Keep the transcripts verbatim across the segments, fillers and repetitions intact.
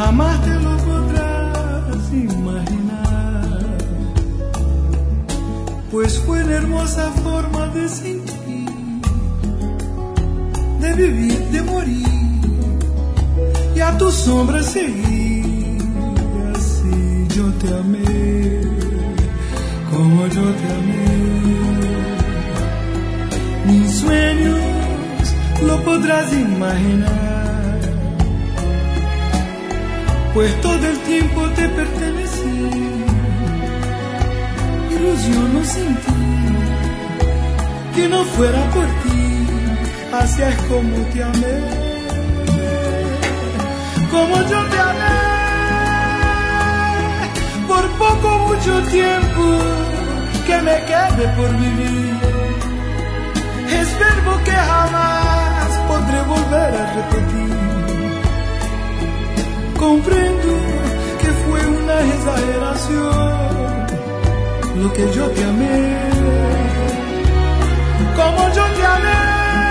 jamás te lo podrás imaginar, pues fue una hermosa forma de sentir, de vivir, de morir, y a tu sombra seguir. Así yo te amé, como yo te amé. Mis sueños lo podrás imaginar, pues todo el tiempo te pertenecí. Ilusiono sin ti, que no fuera por ti. Así es como te amé, como yo te amé. Por poco, mucho tiempo que me quede por vivir. Es verbo que jamás podré volver a repetir. Comprendo que fue una exageración lo que yo te amé, como yo te amé.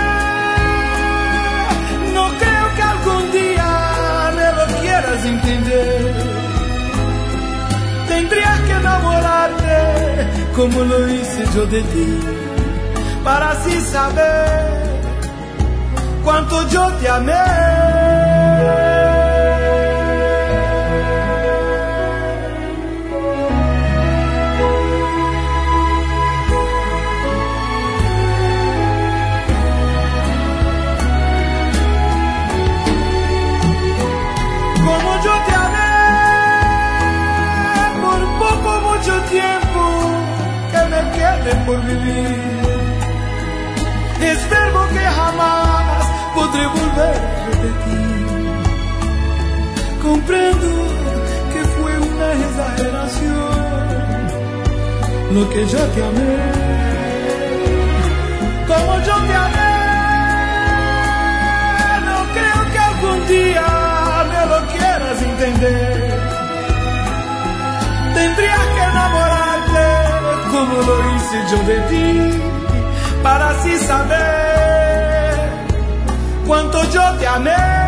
No creo que algún día me lo quieras entender. Tendrías que enamorarte como lo hice yo de ti, para así saber cuánto yo te amé. Como yo te amé, por poco, mucho tiempo que me quede por vivir. Es verbo que jamás podré volver a repetir. Comprendo que fue una exageración lo que yo te amé, como yo te amé. No creo que algún día me lo quieras entender. Tendrías que enamorarte como lo hice yo de ti, para así saber cuánto yo te amé.